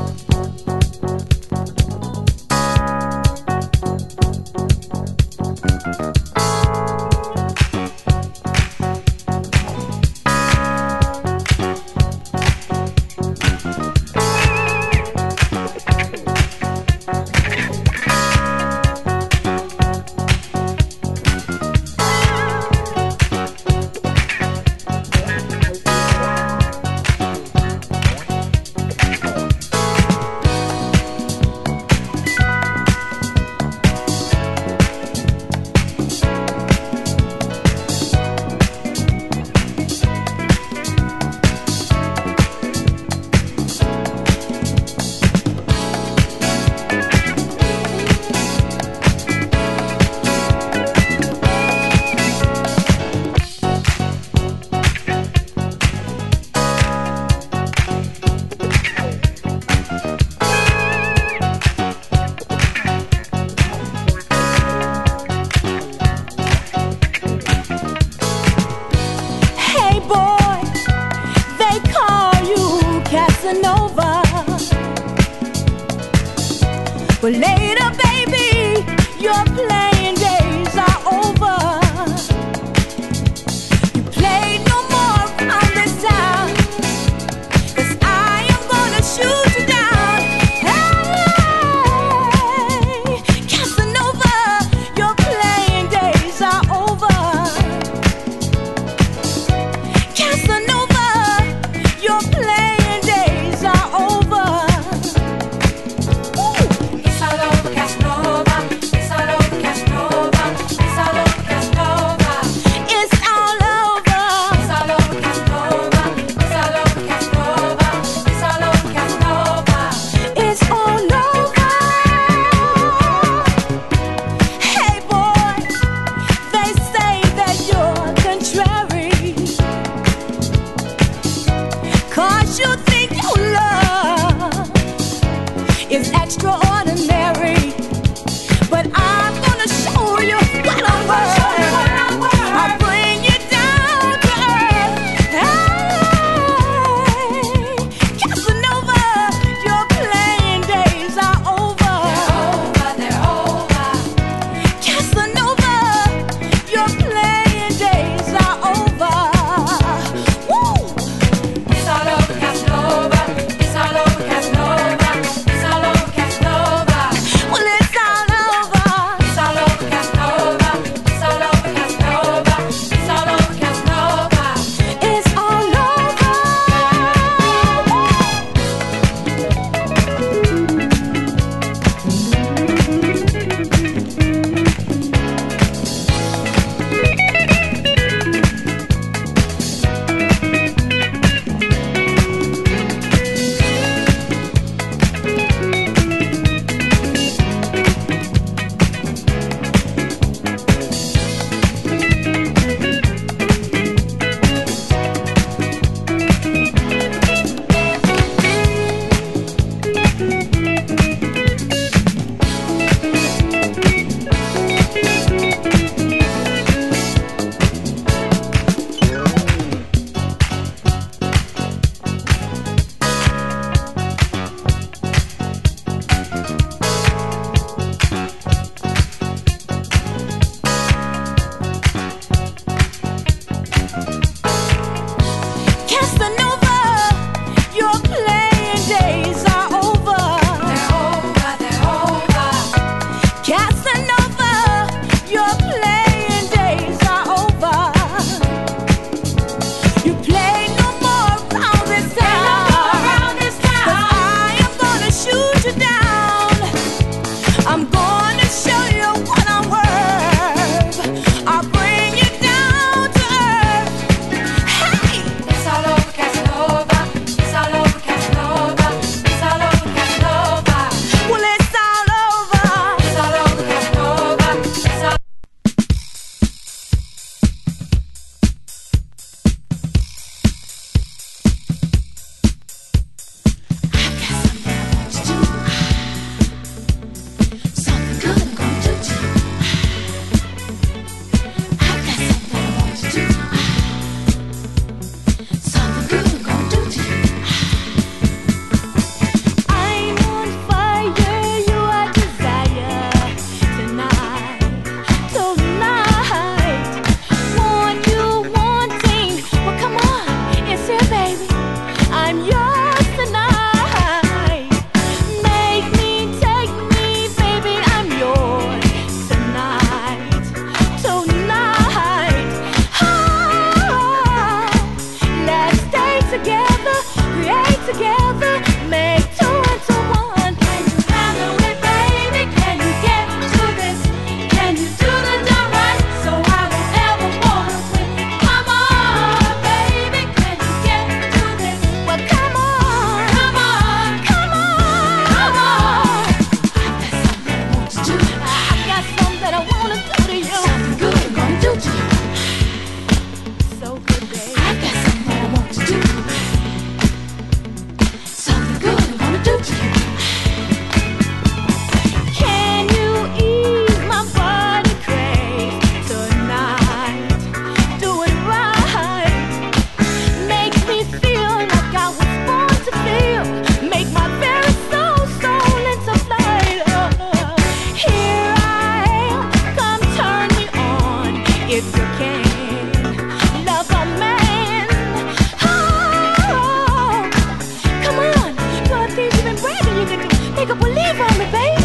But later, baby, your playing days are over. You play no more around this town, 'cause I am gonna shoot you down. Hey, Casanova, your playing days are over. Casanova, your playing days are over. You think your love is extraordinary, but I'm gonna show you what I'm worth. I'll bring you down to earth. Hey, Casanova, your playing days are over. They're over. Casanova, your playing days are over. Woo! It's all over. It's all over, Casanova. It's all over, Casanova. take a believe on me, baby.